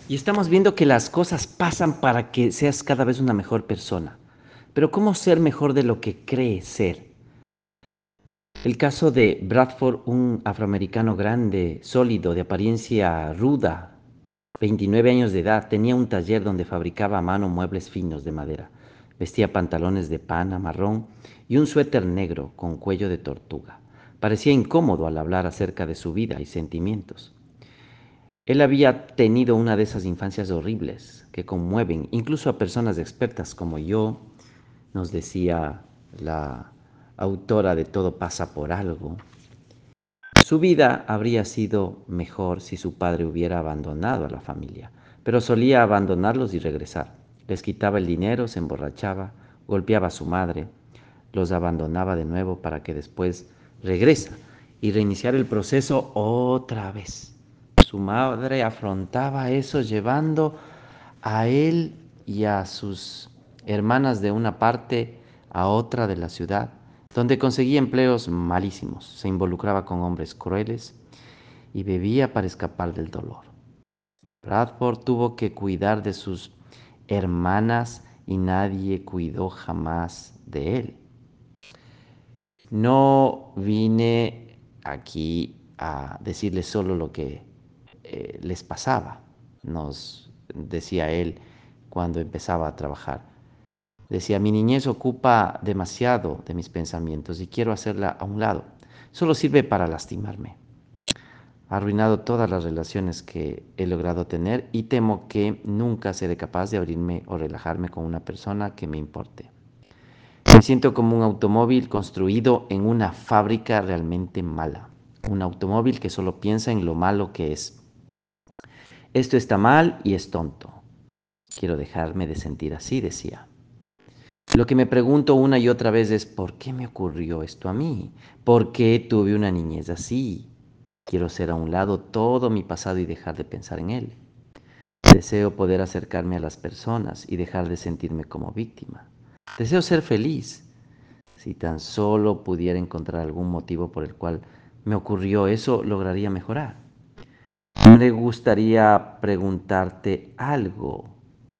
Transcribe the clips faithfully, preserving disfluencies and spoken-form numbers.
Y estamos viendo que las cosas pasan para que seas cada vez una mejor persona. Pero ¿cómo ser mejor de lo que crees ser? El caso de Bradford, un afroamericano grande, sólido, de apariencia ruda, veintinueve años de edad, tenía un taller donde fabricaba a mano muebles finos de madera. Vestía pantalones de pana marrón y un suéter negro con cuello de tortuga. Parecía incómodo al hablar acerca de su vida y sentimientos. Él había tenido una de esas infancias horribles que conmueven incluso a personas expertas como yo, nos decía la autora de Todo pasa por algo. Su vida habría sido mejor si su padre hubiera abandonado a la familia, pero solía abandonarlos y regresar. Les quitaba el dinero, se emborrachaba, golpeaba a su madre, los abandonaba de nuevo para que después regresa y reiniciar el proceso otra vez. Su madre afrontaba eso llevando a él y a sus hermanas de una parte a otra de la ciudad, donde conseguía empleos malísimos, se involucraba con hombres crueles y bebía para escapar del dolor. Bradford tuvo que cuidar de sus hermanas y nadie cuidó jamás de él. No vine aquí a decirles solo lo que eh, les pasaba, nos decía él cuando empezaba a trabajar. Decía, mi niñez ocupa demasiado de mis pensamientos y quiero hacerla a un lado. Solo sirve para lastimarme. Ha arruinado todas las relaciones que he logrado tener y temo que nunca seré capaz de abrirme o relajarme con una persona que me importe. Me siento como un automóvil construido en una fábrica realmente mala. Un automóvil que solo piensa en lo malo que es. Esto está mal y es tonto. Quiero dejarme de sentir así, decía. Lo que me pregunto una y otra vez es, ¿por qué me ocurrió esto a mí? ¿Por qué tuve una niñez así? Quiero hacer a un lado todo mi pasado y dejar de pensar en él. Deseo poder acercarme a las personas y dejar de sentirme como víctima. Deseo ser feliz. Si tan solo pudiera encontrar algún motivo por el cual me ocurrió eso, lograría mejorar. Me gustaría preguntarte algo,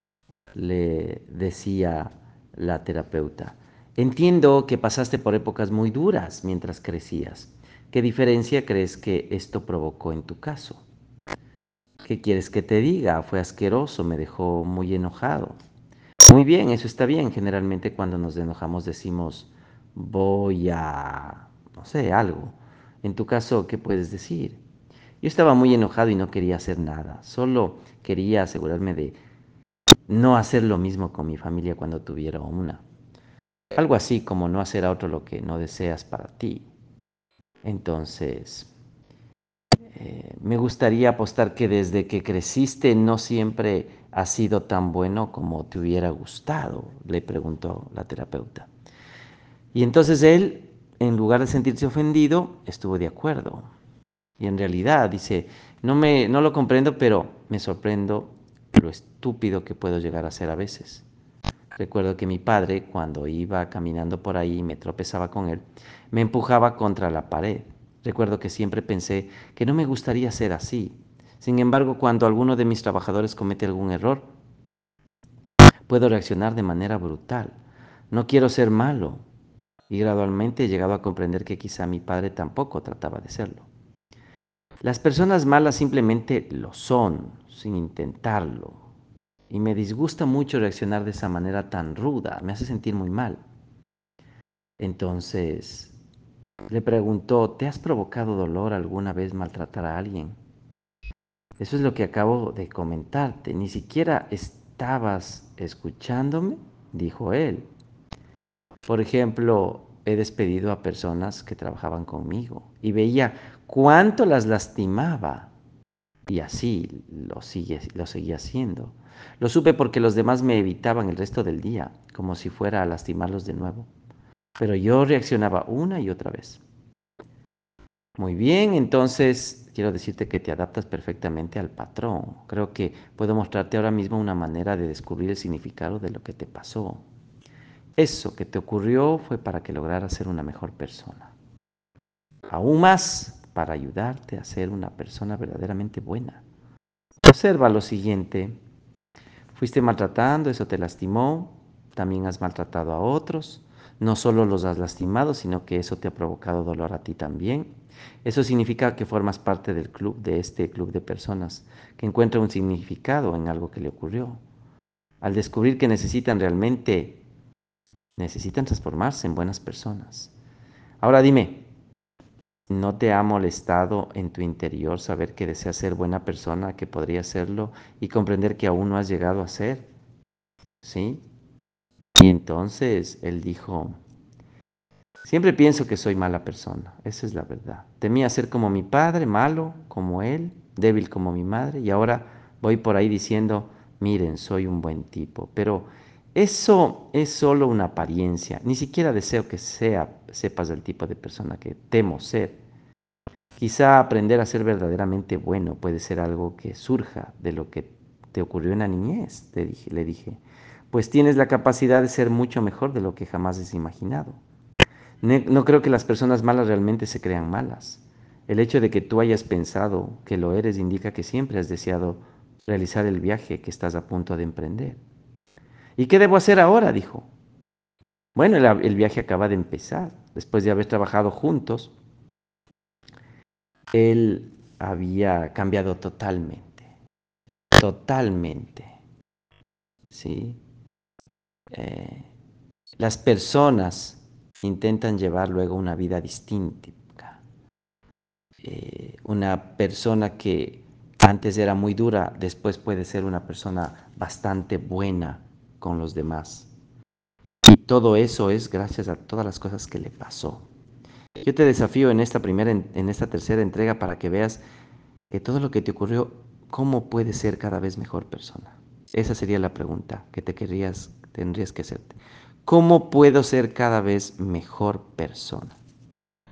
le decía la terapeuta. Entiendo que pasaste por épocas muy duras mientras crecías. ¿Qué diferencia crees que esto provocó en tu caso? ¿Qué quieres que te diga? Fue asqueroso, me dejó muy enojado. Muy bien, eso está bien. Generalmente cuando nos enojamos decimos, voy a, no sé, algo. En tu caso, ¿qué puedes decir? Yo estaba muy enojado y no quería hacer nada. Solo quería asegurarme de no hacer lo mismo con mi familia cuando tuviera una. Algo así como no hacer a otro lo que no deseas para ti. Entonces, eh, me gustaría apostar que desde que creciste no siempre has sido tan bueno como te hubiera gustado, le preguntó la terapeuta. Y entonces él, en lugar de sentirse ofendido, estuvo de acuerdo. Y en realidad dice, no, me, no lo comprendo, pero me sorprendo lo estúpido que puedo llegar a ser a veces. Recuerdo que mi padre, cuando iba caminando por ahí y me tropezaba con él, me empujaba contra la pared. Recuerdo que siempre pensé que no me gustaría ser así. Sin embargo, cuando alguno de mis trabajadores comete algún error, puedo reaccionar de manera brutal. No quiero ser malo. Y gradualmente he llegado a comprender que quizá mi padre tampoco trataba de serlo. Las personas malas simplemente lo son, sin intentarlo. Y me disgusta mucho reaccionar de esa manera tan ruda, me hace sentir muy mal. Entonces le preguntó, ¿te has provocado dolor alguna vez maltratar a alguien? Eso es lo que acabo de comentarte, ni siquiera estabas escuchándome, dijo él. Por ejemplo, he despedido a personas que trabajaban conmigo y veía cuánto las lastimaba. Y así lo, sigue, lo seguía haciendo. Lo supe porque los demás me evitaban el resto del día, como si fuera a lastimarlos de nuevo. Pero yo reaccionaba una y otra vez. Muy bien, entonces quiero decirte que te adaptas perfectamente al patrón. Creo que puedo mostrarte ahora mismo una manera de descubrir el significado de lo que te pasó. Eso que te ocurrió fue para que lograras ser una mejor persona. Aún más para ayudarte a ser una persona verdaderamente buena. Observa lo siguiente. Fuiste maltratando, eso te lastimó, también has maltratado a otros, no solo los has lastimado, sino que eso te ha provocado dolor a ti también. Eso significa que formas parte del club, de este club de personas, que encuentra un significado en algo que le ocurrió. Al descubrir que necesitan realmente, necesitan transformarse en buenas personas. Ahora dime, ¿no te ha molestado en tu interior saber que deseas ser buena persona, que podrías serlo y comprender que aún no has llegado a ser? ¿Sí? Y entonces él dijo, siempre pienso que soy mala persona, esa es la verdad. Temía ser como mi padre, malo como él, débil como mi madre, y ahora voy por ahí diciendo, miren, soy un buen tipo. Pero eso es solo una apariencia, ni siquiera deseo que sea, sepas del tipo de persona que temo ser. Quizá aprender a ser verdaderamente bueno puede ser algo que surja de lo que te ocurrió en la niñez, te dije, le dije, pues tienes la capacidad de ser mucho mejor de lo que jamás has imaginado. Ne- No creo que las personas malas realmente se crean malas. El hecho de que tú hayas pensado que lo eres indica que siempre has deseado realizar el viaje que estás a punto de emprender. ¿Y qué debo hacer ahora? Dijo. Bueno, el, el viaje acaba de empezar. Después de haber trabajado juntos, él había cambiado totalmente, totalmente, ¿sí? Eh, las personas intentan llevar luego una vida distinta. Eh, una persona que antes era muy dura, después puede ser una persona bastante buena con los demás. Y todo eso es gracias a todas las cosas que le pasó. Yo te desafío en esta primera, en esta tercera entrega para que veas que todo lo que te ocurrió, ¿cómo puedes ser cada vez mejor persona? Esa sería la pregunta que te querrías, tendrías que hacerte. ¿Cómo puedo ser cada vez mejor persona?